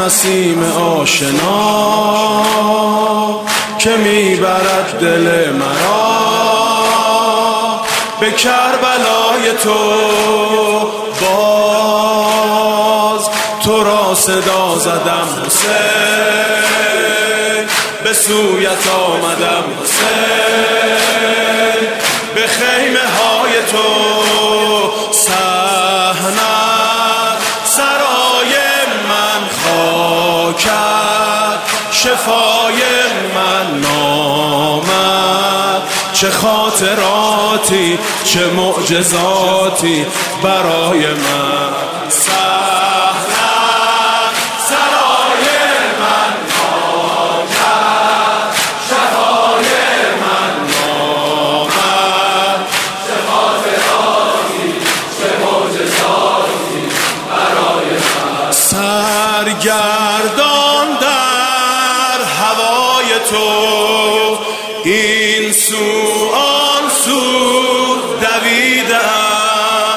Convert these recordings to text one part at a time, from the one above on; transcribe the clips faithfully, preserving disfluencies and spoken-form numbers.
نسیم آشنا که میبرد دل مرا به کربلای تو. باز تو را صدا زدم حسین، به سویت آمدم حسین، به خیمه های تو. صحنه سرای من خاکت، شفای من نامت. چه خاطراتی چه معجزاتی برای من. صحنه سرای من خاکت، شفای من نامت. چه خاطراتی چه معجزاتی برای من. سرگردان در هوای تو، این سو آن سو دویدم.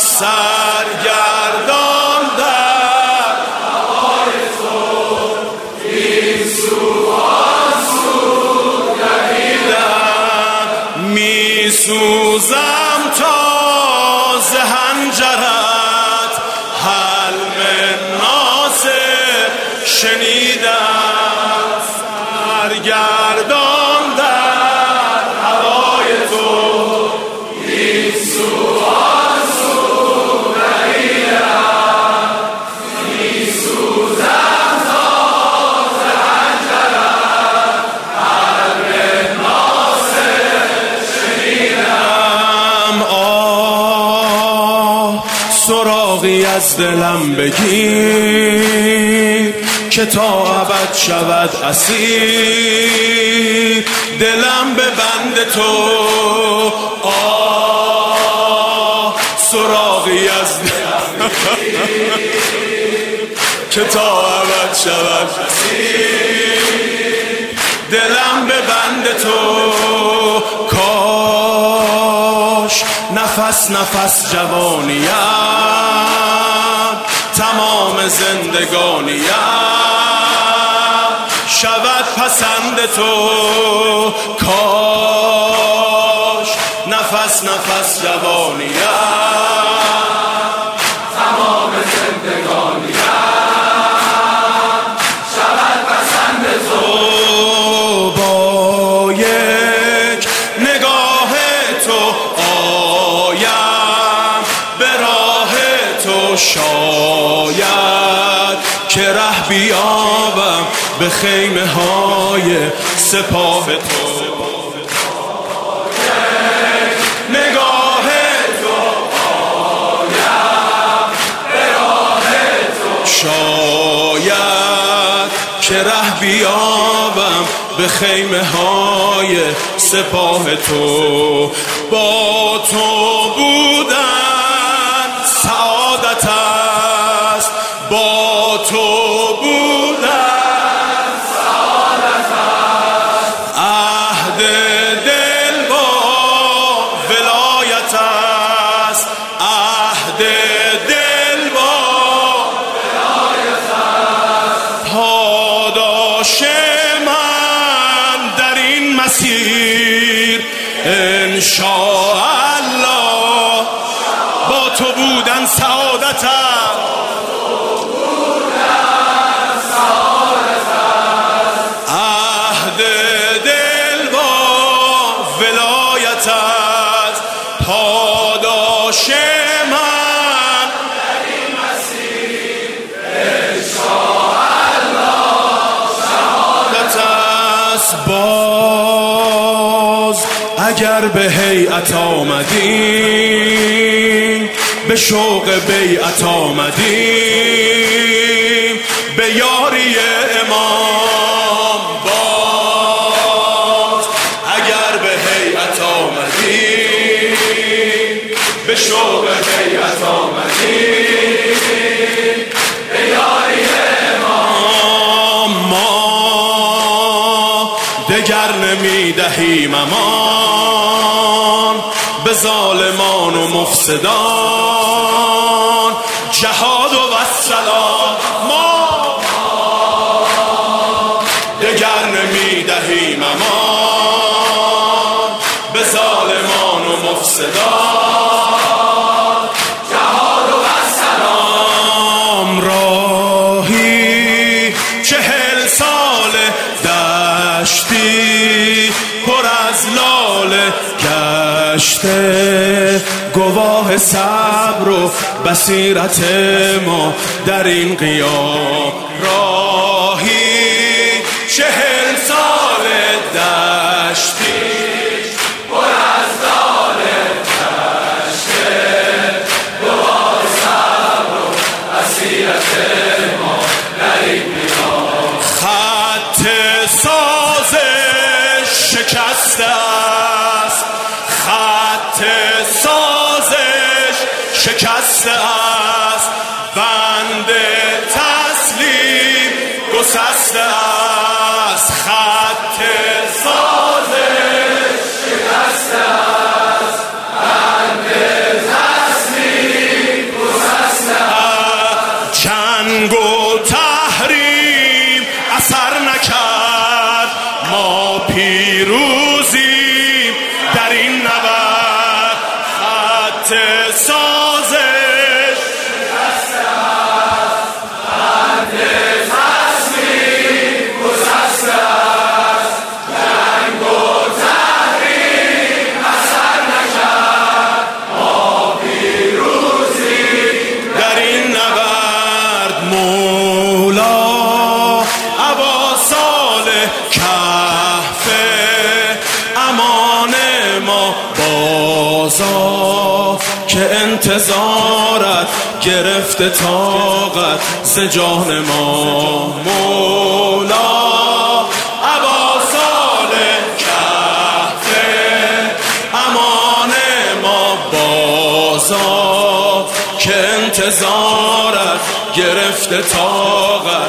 سرگردان در هوای تو، این سو آن سو دویدم. می سوزم تا ز حنجرت، حلم ناصر شنیدم. سرگردان در هوای تو، این سو آن سو دویدم. می سوزم تا ز حنجرت، حلم ناصر شنیدم. آه سراغی از دلم بگیر که تا ابد شود اسیر دلم به بند تو. آه سراغی از دلم که تا ابد شود اسیر دلم به بند تو. کاش نفس نفس جوانیم، تمام زندگانیم شود پسند تو. کاش نفس نفس جوانیم، تمام زندگانیم شود پسند تو. با یک نگاه تو آیم به راه تو، شاید که ره بیابم به خیمه های سپاه تو. نگاه تو آیم به راه تو، شاید که ره بیابم به خیمه های سپاه تو. با تو بودن سعادت است، با تو بودن سعادت است. عهد دل با ولایت است، عهد دل با ولایت است. پاداش من در این مسیر انشاءالله با تو بودن سعادت است. عهد دل با ولایت است. پاداش من در این مسیر انشاءالله شهادت است. باز اگر به هیئت آمدیم، به شوق بیعت آمدیم، به یاری امام. باز اگر به هیئت آمدیم، به شوق بیعت آمدیم، به یاری امام. ما دگر نمی دهیم امان به ظالمان و مفسدان. جهاد و السلام. ما گذشته گواه صبر و بصیرت ما در این قیام. راهی چهل سال دشتی پر از دار دشته، گواه صبر و بصیرت ما در این قیام. خط سازش شکسته است، خط سازش شکسته است، بند تسلیم گسسته است. خط سازش شکسته است، بند تسلیم گسسته است. جنگ و تحریم اثر نکرد، ما پیروزیم در این نبرد. خط سازش شکسته است، بند تسلیم گسسته است. جنگ و تحریم اثر نکرد، ما پیروزیم در این نبرد. مولا ابا صالح کهف امان ما بازا، که انتظارت گرفته طاقت ز جان ما. مولا ابا صالح کهف امان ما بازا، که انتظارت گرفته طاقت